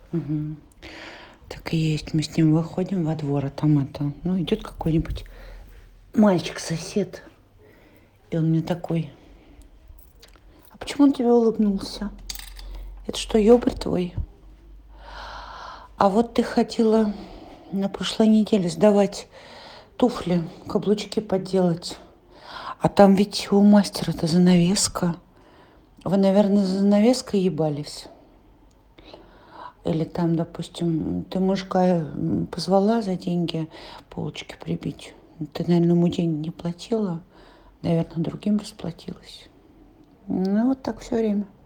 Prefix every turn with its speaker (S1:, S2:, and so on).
S1: Мгм. Так и есть. Мы с ним выходим во двор, а там это, ну, идет какой-нибудь мальчик-сосед. И он мне такой: а почему он тебе улыбнулся? Это что, ёбарь твой? А вот ты хотела на прошлой неделе сдавать туфли, каблучки подделать. А там ведь у мастера-то занавеска. Вы, наверное, за занавеской ебались? Или там, допустим, ты мужика позвала за деньги полочки прибить. Ты, наверное, ему деньги не платила. Наверное, другим расплатилась. Ну, вот так все время.